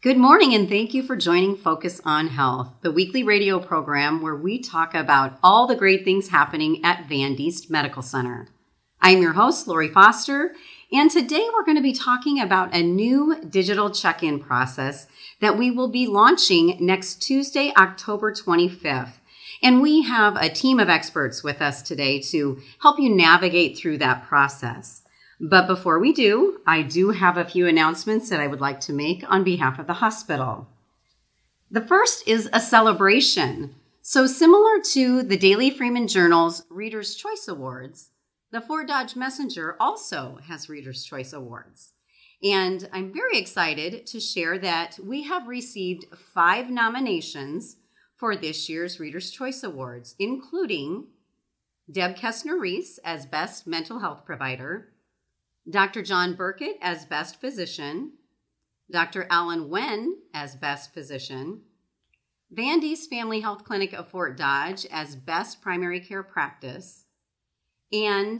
Good morning, and thank you for joining Focus on Health, the weekly radio program where we talk about all the great things happening at Van Diest Medical Center. I'm your host, Lori Foster, and today we're going to be talking about a new digital check-in process that we will be launching next Tuesday, October 25th. And we have a team of experts with us today to help you navigate through that process. But before we do, I do have a few announcements that I would like to make on behalf of the hospital. The first is a celebration. So similar to the Daily Freeman Journal's Reader's Choice Awards, the Fort Dodge Messenger also has Reader's Choice Awards. And I'm very excited to share that we have received 5 nominations for this year's Reader's Choice Awards, including Deb Kessner-Reese as Best Mental Health Provider, Dr. John Burkett as Best Physician, Dr. Alan Wen as Best Physician, Van Diest Family Health Clinic of Fort Dodge as Best Primary Care Practice, and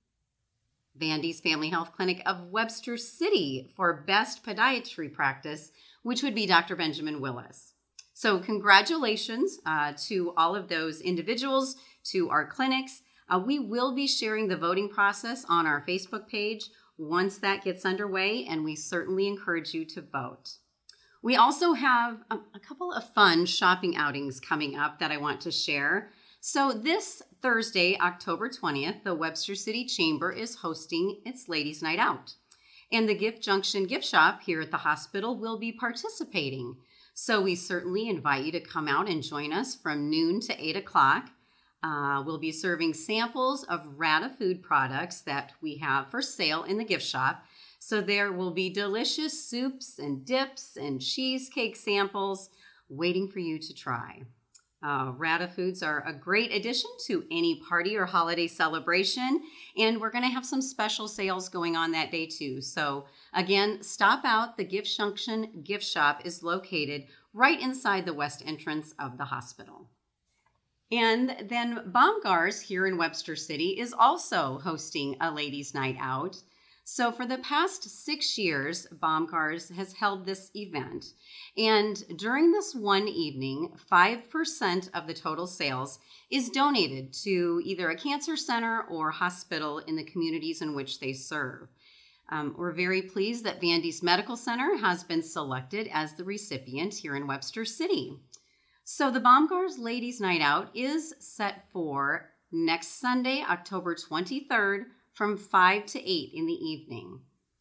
Van Diest Family Health Clinic of Webster City for Best Podiatry Practice, which would be Dr. Benjamin Willis. So congratulations to all of those individuals, to our clinics. We will be sharing the voting process on our Facebook page once that gets underway, and we certainly encourage you to vote. We also have a couple of fun shopping outings coming up that I want to share. So this Thursday, October 20th, the Webster City Chamber is hosting its Ladies' Night Out. And the Gift Junction Gift Shop here at the hospital will be participating. So we certainly invite you to come out and join us from noon to 8 o'clock. We'll be serving samples of Rata food products that we have for sale in the gift shop. So there will be delicious soups and dips and cheesecake samples waiting for you to try. Rata foods are a great addition to any party or holiday celebration, and we're going to have some special sales going on that day too. So again, stop out. The Gift Junction gift shop is located right inside the west entrance of the hospital. And then Baumgars here in Webster City is also hosting a ladies' night out. So for the past 6 years, Baumgars has held this event. And during this one evening, 5% of the total sales is donated to either a cancer center or hospital in the communities in which they serve. We're very pleased that Van Diest Medical Center has been selected as the recipient here in Webster City. So the Baumgars Ladies' Night Out is set for next Sunday, October 23rd from 5 to 8 in the evening.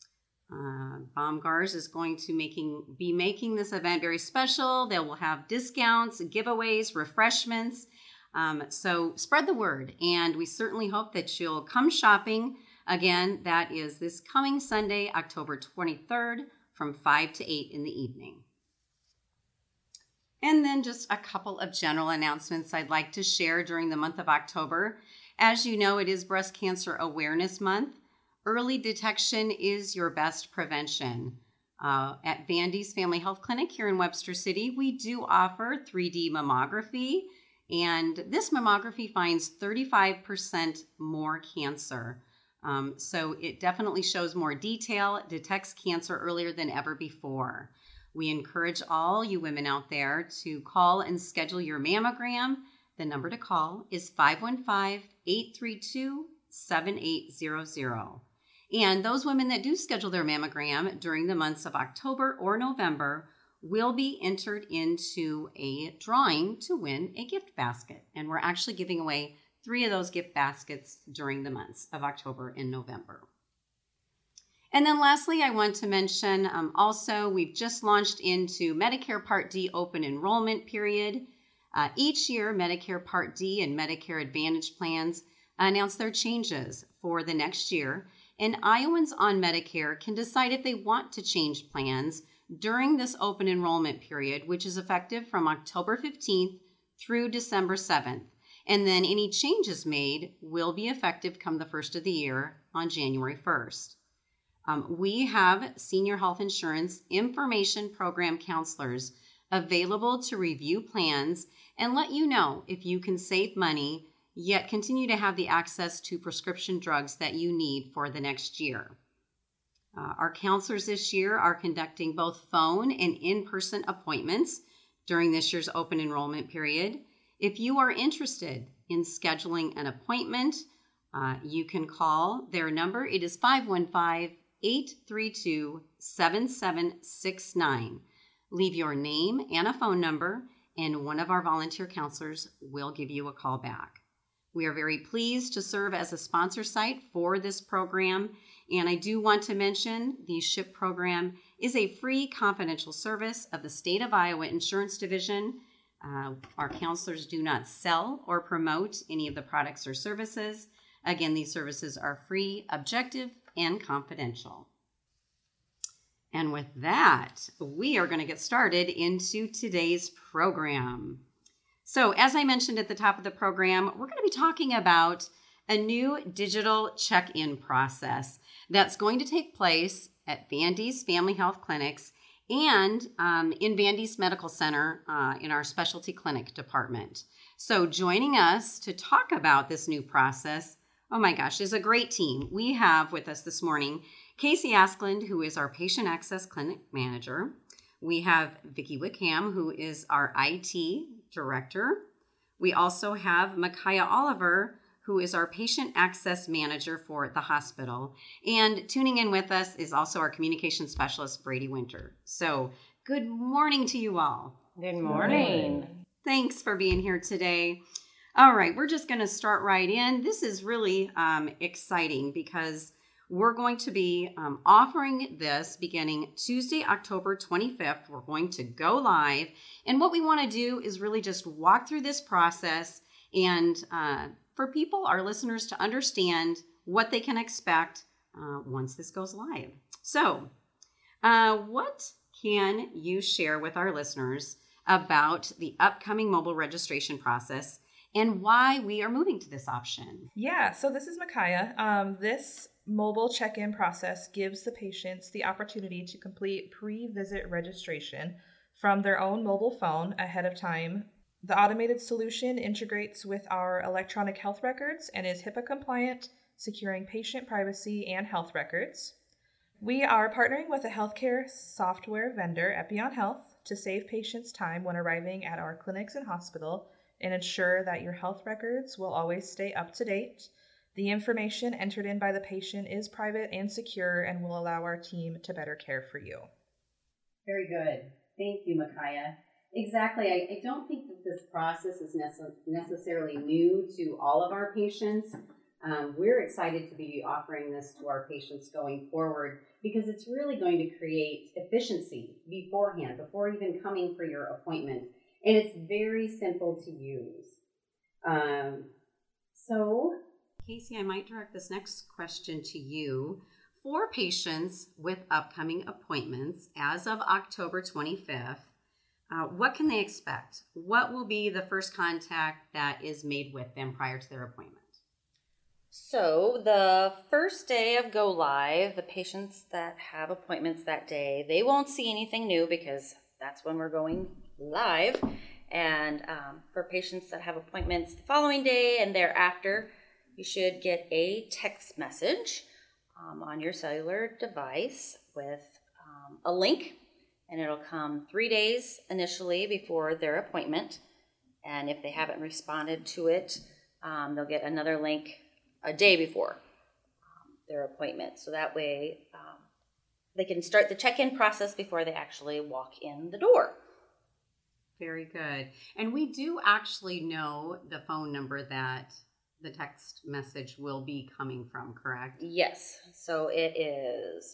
Baumgars is going to be making this event very special. They will have discounts, giveaways, refreshments. So spread the word, and we certainly hope that you'll come shopping. Again, that is this coming Sunday, October 23rd from 5 to 8 in the evening. And then just a couple of general announcements I'd like to share during the month of October. As you know, it is Breast Cancer Awareness Month. Early detection is your best prevention. At Van Diest Family Health Clinic here in Webster City, we do offer 3D mammography, and this mammography finds 35% more cancer. So it definitely shows more detail, detects cancer earlier than ever before. We encourage all you women out there to call and schedule your mammogram. The number to call is 515-832-7800. And those women that do schedule their mammogram during the months of October or November will be entered into a drawing to win a gift basket. And we're actually giving away 3 of those gift baskets during the months of October and November. And then lastly, I want to mention also we've just launched into Medicare Part D open enrollment period. Each year, Medicare Part D and Medicare Advantage plans announce their changes for the next year. And Iowans on Medicare can decide if they want to change plans during this open enrollment period, which is effective from October 15th through December 7th. And then any changes made will be effective come the first of the year on January 1st. We have Senior Health Insurance Information Program counselors available to review plans and let you know if you can save money, yet continue to have the access to prescription drugs that you need for the next year. Our counselors this year are conducting both phone and in-person appointments during this year's open enrollment period. If you are interested in scheduling an appointment, you can call their number. It is 515-832-7769. Leave your name and a phone number, and one of our volunteer counselors will give you a call back. We are very pleased to serve as a sponsor site for this program, and I do want to mention the SHIP program is a free confidential service of the State of Iowa Insurance Division. Our counselors do not sell or promote any of the products or services. Again, these services are free, objective, and confidential. And with that, we are going to get started into today's program. So, as I mentioned at the top of the program, we're going to be talking about a new digital check-in process that's going to take place at Vandy's Family Health Clinics and in Vandy's Medical Center in our specialty clinic department. So joining us to talk about this new process, oh my gosh, is a great team. We have with us this morning Casey Askland, who is our Patient Access Clinic Manager. We have Vicki Wickham, who is our IT Director. We also have Micaiah Oliver, who is our Patient Access Manager for the hospital. And tuning in with us is also our Communication Specialist, Brady Winter. So good morning to you all. Good morning. Thanks for being here today. All right, we're just going to start right in. This is really exciting because we're going to be offering this beginning Tuesday, October 25th. We're going to go live. And what we want to do is really just walk through this process and for people, our listeners, to understand what they can expect once this goes live. So what can you share with our listeners about the upcoming mobile registration process and why we are moving to this option? Yeah, so this is Micaiah. This mobile check-in process gives the patients the opportunity to complete pre-visit registration from their own mobile phone ahead of time. The automated solution integrates with our electronic health records and is HIPAA compliant, securing patient privacy and health records. We are partnering with a healthcare software vendor, Epion Health, to save patients time when arriving at our clinics and hospital and ensure that your health records will always stay up to date. The information entered in by the patient is private and secure and will allow our team to better care for you. Very good. Thank you, Micaiah. Exactly. I don't think that this process is necessarily new to all of our patients. We're excited to be offering this to our patients going forward because it's really going to create efficiency beforehand, before even coming for your appointment. And it's very simple to use. So, Casey, I might direct this next question to you. For patients with upcoming appointments as of October 25th, what can they expect? What will be the first contact that is made with them prior to their appointment? So the first day of go live, the patients that have appointments that day, they won't see anything new because that's when we're going live. And for patients that have appointments the following day and thereafter, you should get a text message on your cellular device with a link. And it'll come 3 days initially before their appointment. And if they haven't responded to it, they'll get another link a day before their appointment. So that way they can start the check-in process before they actually walk in the door. Very good. And we do actually know the phone number that the text message will be coming from, correct? Yes. So it is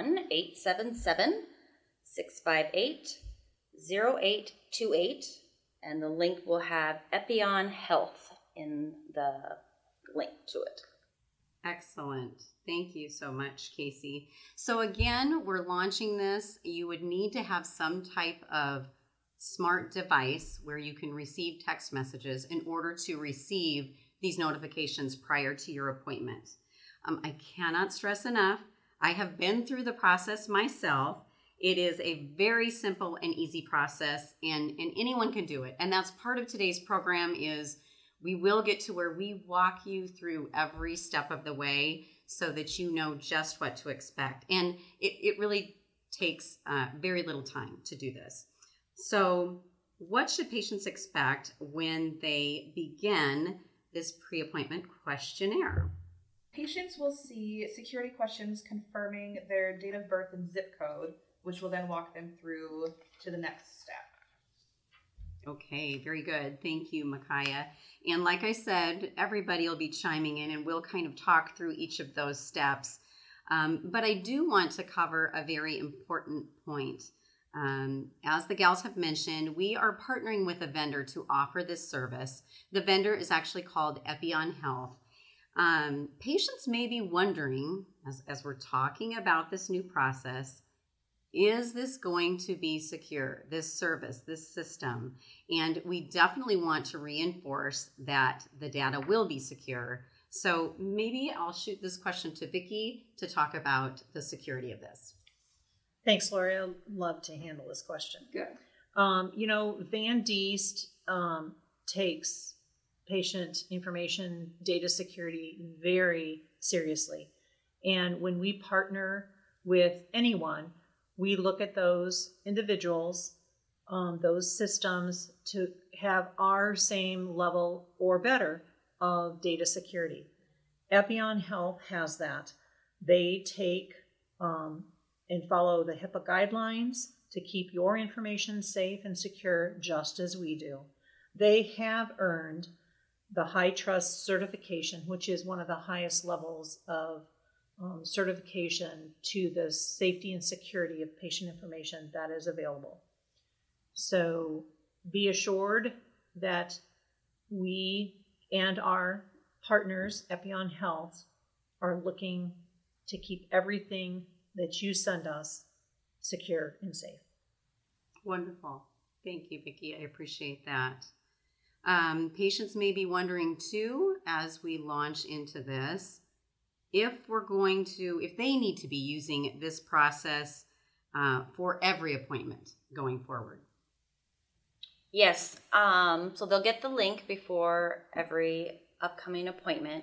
1-877-658-0828, and the link will have Epion Health in the link to it. Excellent. Thank you so much, Casey. So again, we're launching this. You would need to have some type of smart device where you can receive text messages in order to receive these notifications prior to your appointment. I cannot stress enough, I have been through the process myself. It is a very simple and easy process, and anyone can do it. And that's part of today's program is we will get to where we walk you through every step of the way so that you know just what to expect. And it really takes very little time to do this. So what should patients expect when they begin this pre-appointment questionnaire? Patients will see security questions confirming their date of birth and zip code, which will then walk them through to the next step. Okay, very good. Thank you, Micaiah. And like I said, everybody will be chiming in and we'll kind of talk through each of those steps. But I do want to cover a very important point. As the gals have mentioned, we are partnering with a vendor to offer this service. The vendor is actually called Epion Health. Patients may be wondering, as we're talking about this new process, is this going to be secure, this service, this system? And we definitely want to reinforce that the data will be secure. So maybe I'll shoot this question to Vicki to talk about the security of this. Thanks, Lori. I'd love to handle this question. Good. Van Diest takes patient information data security very seriously. And when we partner with anyone, we look at those individuals, those systems to have our same level or better of data security. Epion Health has that. They take and follow the HIPAA guidelines to keep your information safe and secure just as we do. They have earned the HITRUST certification, which is one of the highest levels of certification to the safety and security of patient information that is available. So be assured that we and our partners, Epion Health, are looking to keep everything that you send us secure and safe. Wonderful. Thank you, Vicki. I appreciate that. Patients may be wondering too, as we launch into this, if they need to be using this process for every appointment going forward. Yes. So they'll get the link before every upcoming appointment.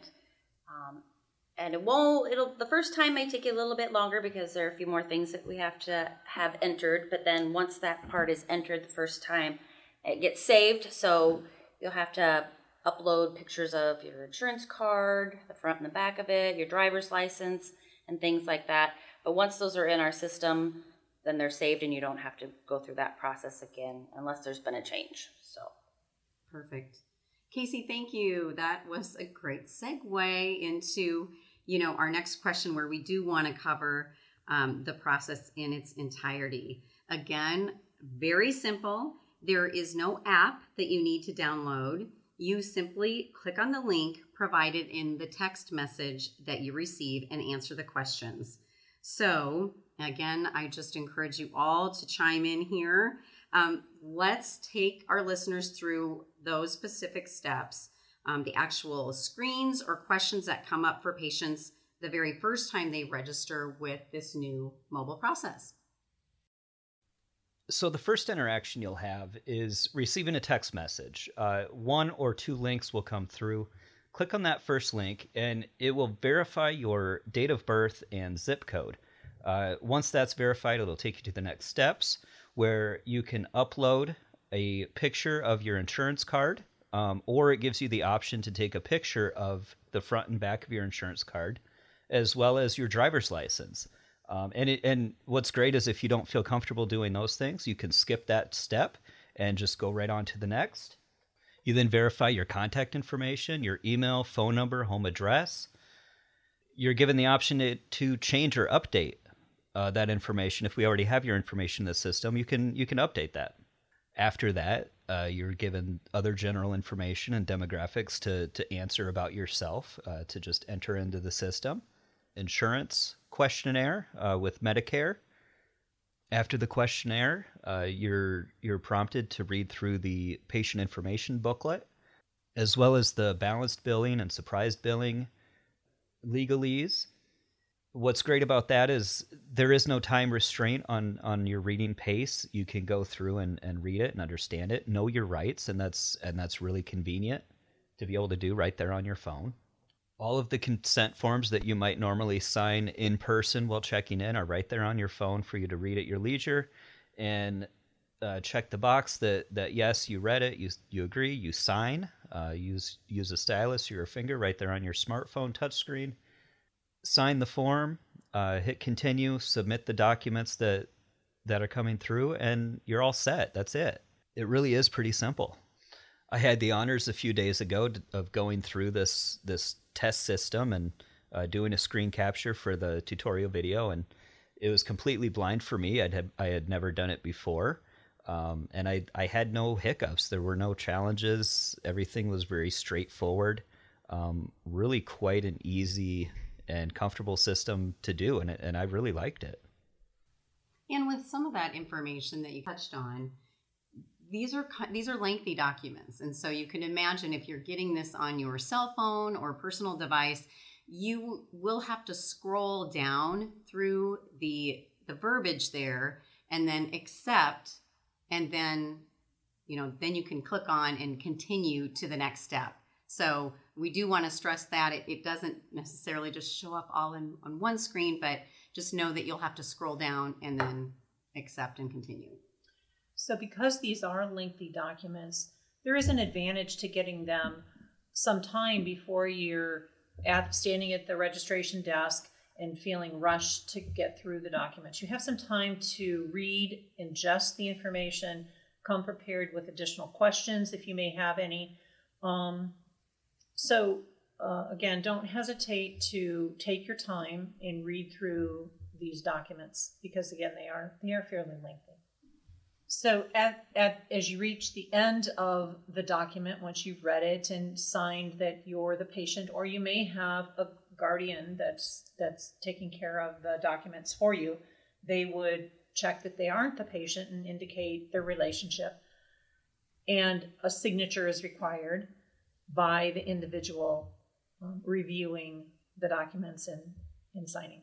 And the first time may take you a little bit longer because there are a few more things that we have to have entered. But then once that part is entered the first time, it gets saved. So you'll have to upload pictures of your insurance card, the front and the back of it, your driver's license, and things like that. But once those are in our system, then they're saved and you don't have to go through that process again unless there's been a change. So perfect. Casey, thank you. That was a great segue into, our next question where we do want to cover the process in its entirety. Again, very simple. There is no app that you need to download. You simply click on the link provided in the text message that you receive and answer the questions. So again, I just encourage you all to chime in here. Let's take our listeners through those specific steps, the actual screens or questions that come up for patients the very first time they register with this new mobile process. So the first interaction you'll have is receiving a text message. One or two links will come through. Click on that first link and it will verify your date of birth and zip code. Once that's verified, it'll take you to the next steps where you can upload a picture of your insurance card, or it gives you the option to take a picture of the front and back of your insurance card, as well as your driver's license. And what's great is if you don't feel comfortable doing those things, you can skip that step and just go right on to the next. You then verify your contact information, your email, phone number, home address. You're given the option to change or update that information. If we already have your information in the system, you can update that. After that, you're given other general information and demographics to answer about yourself, to just enter into the system. Insurance questionnaire with Medicare. After the questionnaire, you're prompted to read through the patient information booklet, as well as the balanced billing and surprise billing legalese. What's great about that is there is no time restraint on your reading pace. You can go through and read it and understand it, know your rights, and that's really convenient to be able to do right there on your phone. All of the consent forms that you might normally sign in person while checking in are right there on your phone for you to read at your leisure, and check the box that yes, you read it, you agree, you sign. Use a stylus or your finger right there on your smartphone touchscreen. Sign the form, hit continue, submit the documents that are coming through, and you're all set. That's it. It really is pretty simple. I had the honors a few days ago of going through this test system and doing a screen capture for the tutorial video, and it was completely blind for me. I had never done it before, and I had no hiccups. There were no challenges. Everything was very straightforward. Really quite an easy and comfortable system to do, and I really liked it. And with some of that information that you touched on, these are lengthy documents, and so you can imagine if you're getting this on your cell phone or personal device, you will have to scroll down through the verbiage there, and then accept, and then then you can click on and continue to the next step. So we do want to stress that it doesn't necessarily just show up all on one screen, but just know that you'll have to scroll down and then accept and continue. So because these are lengthy documents, there is an advantage to getting them some time before you're standing at the registration desk and feeling rushed to get through the documents. You have some time to read, ingest the information, come prepared with additional questions if you may have any. Again, don't hesitate to take your time and read through these documents, because again, they are fairly lengthy. So as you reach the end of the document, once you've read it and signed that you're the patient, or you may have a guardian that's taking care of the documents for you, they would check that they aren't the patient and indicate their relationship. And a signature is required by the individual reviewing the documents and signing.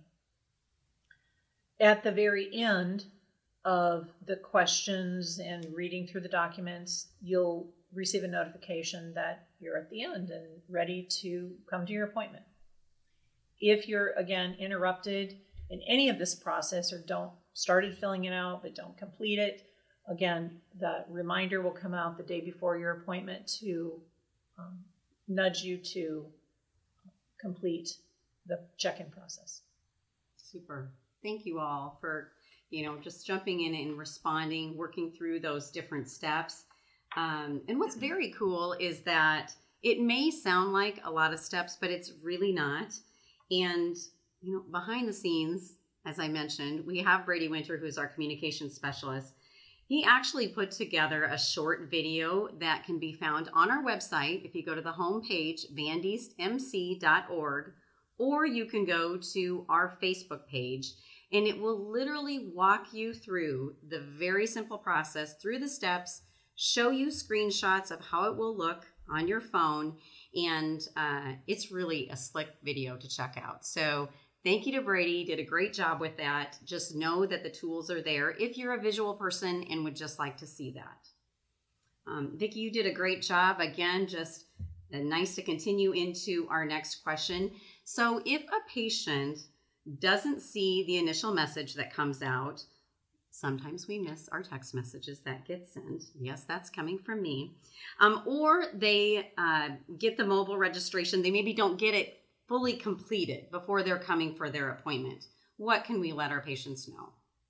At the very end of the questions and reading through the documents, you'll receive a notification that you're at the end and ready to come to your appointment. If you're, again, interrupted in any of this process, or started filling it out but don't complete it, again, the reminder will come out the day before your appointment to nudge you to complete the check-in process. Super. Thank you all for just jumping in and responding, working through those different steps. And what's very cool is that it may sound like a lot of steps, but it's really not. And, behind the scenes, as I mentioned, we have Brady Winter, who's our communications specialist. He actually put together a short video that can be found on our website. If you go to the homepage, vandeastmc.org, or you can go to our Facebook page, and it will literally walk you through the very simple process, through the steps, show you screenshots of how it will look on your phone, and it's really a slick video to check out. So thank you to Brady, did a great job with that. Just know that the tools are there if you're a visual person and would just like to see that. Vicki, you did a great job. Again, just nice to continue into our next question. So if a patient doesn't see the initial message that comes out, sometimes we miss our text messages that get sent. Yes, that's coming from me. Or they get the mobile registration. They maybe don't get it fully completed before they're coming for their appointment. What can we let our patients know?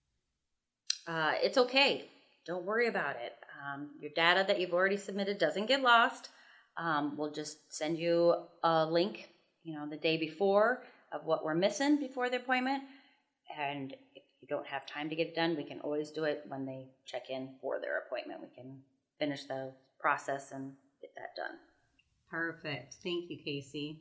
It's okay. Don't worry about it. Your data that you've already submitted doesn't get lost. We'll just send you a link, the day before, of what we're missing before the appointment. And if you don't have time to get it done, we can always do it when they check in for their appointment. We can finish the process and get that done. Perfect. Thank you, Casey.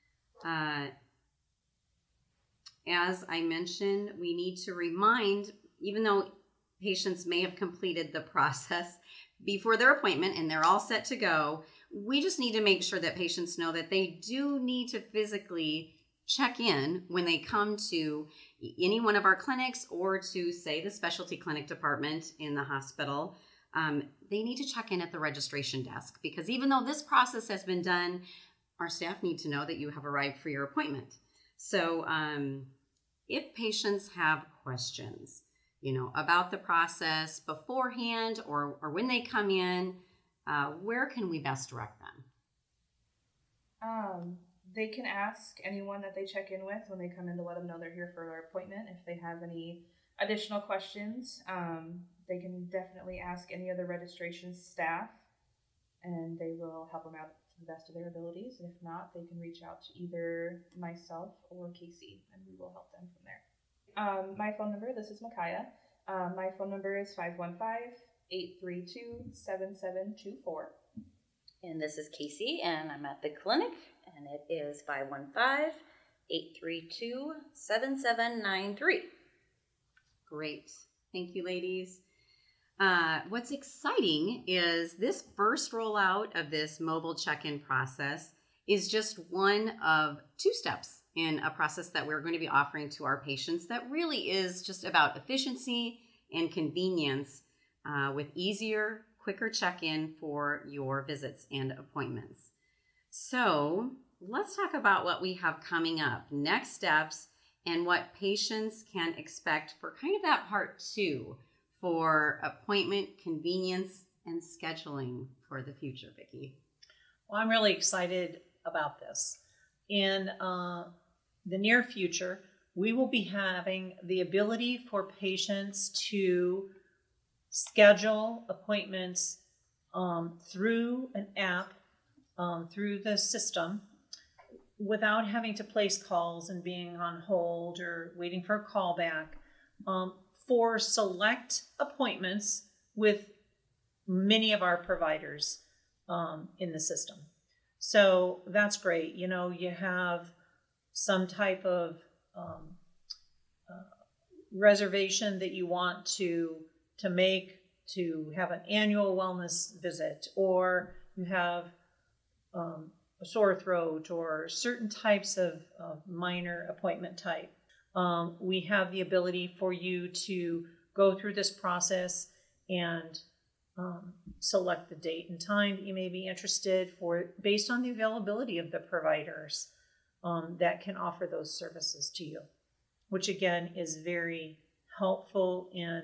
As I mentioned, we need to remind, even though patients may have completed the process before their appointment and they're all set to go, we just need to make sure that patients know that they do need to physically check in when they come to any one of our clinics, or to, say, the specialty clinic department in the hospital. They need to check in at the registration desk, because even though this process has been done our staff need to know that you have arrived for your appointment. So if patients have questions, about the process beforehand or when they come in, where can we best direct them? They can ask anyone that they check in with when they come in to let them know they're here for their appointment. If they have any additional questions, they can definitely ask any of the registration staff, and they will help them out to the best of their abilities. If not, they can reach out to either myself or Casey, and we will help them from there. My phone number, this is Micaiah. My phone number is 515-832-7724. And this is Casey, and I'm at the clinic, and it is 515-832-7793. Great. Thank you, ladies. What's exciting is this first rollout of this mobile check-in process is just one of 2 steps in a process that we're going to be offering to our patients that really is just about efficiency and convenience with easier, quicker check-in for your visits and appointments. So let's talk about what we have coming up, next steps, and what patients can expect for kind of that part 2 for appointment convenience and scheduling for the future, Vicki. Well, I'm really excited about this. In the near future, we will be having the ability for patients to schedule appointments through an app, through the system, without having to place calls and being on hold or waiting for a call back, for select appointments with many of our providers in the system. So that's great. You have some type of reservation that you want to make to have an annual wellness visit, or you have a sore throat or certain types of minor appointment type. We have the ability for you to go through this process and select the date and time that you may be interested for based on the availability of the providers that can offer those services to you, which again is very helpful in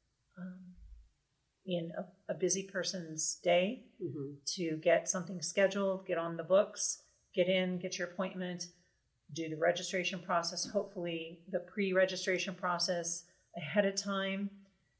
a busy person's day to get something scheduled, get on the books, get your appointment, do the registration process, hopefully the pre-registration process ahead of time.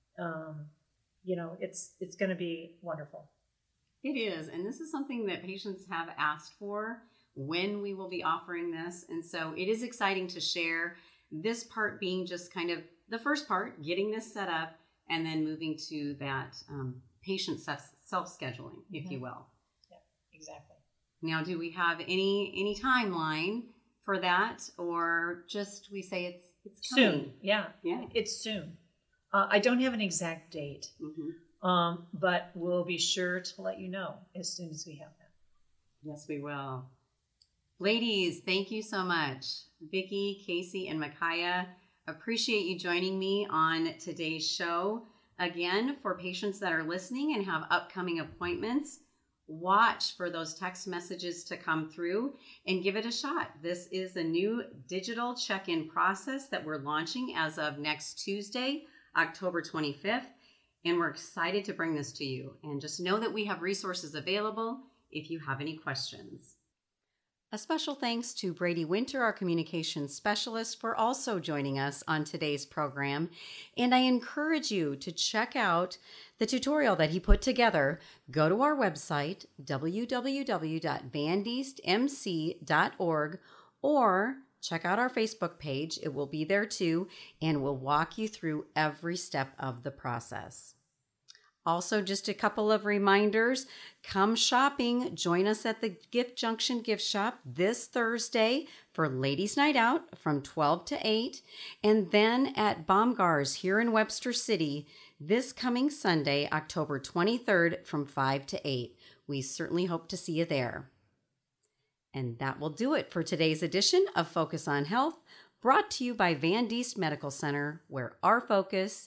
It's going to be wonderful. It is, and this is something that patients have asked for when we will be offering this, and so it is exciting to share, this part being just kind of the first part, getting this set up, and then moving to that patient self-scheduling, if you will. Yeah, exactly. Now, do we have any timeline for that, or just we say it's coming? Soon? Yeah, it's soon. I don't have an exact date, but we'll be sure to let you know as soon as we have that. Yes, we will. Ladies, thank you so much. Vicki, Casey, and Micaiah, appreciate you joining me on today's show. Again, for patients that are listening and have upcoming appointments, watch for those text messages to come through and give it a shot. This is a new digital check-in process that we're launching as of next Tuesday, October 25th, and we're excited to bring this to you. And just know that we have resources available if you have any questions. A special thanks to Brady Winter, our communications specialist, for also joining us on today's program. And I encourage you to check out the tutorial that he put together. Go to our website, www.vandeastmc.org, or check out our Facebook page. It will be there too, and we'll walk you through every step of the process. Also, just a couple of reminders. Come shopping. Join us at the Gift Junction Gift Shop this Thursday for Ladies' Night Out from 12 to 8. And then at Baumgar's here in Webster City this coming Sunday, October 23rd from 5 to 8. We certainly hope to see you there. And that will do it for today's edition of Focus on Health, brought to you by Van Diest Medical Center, where our focus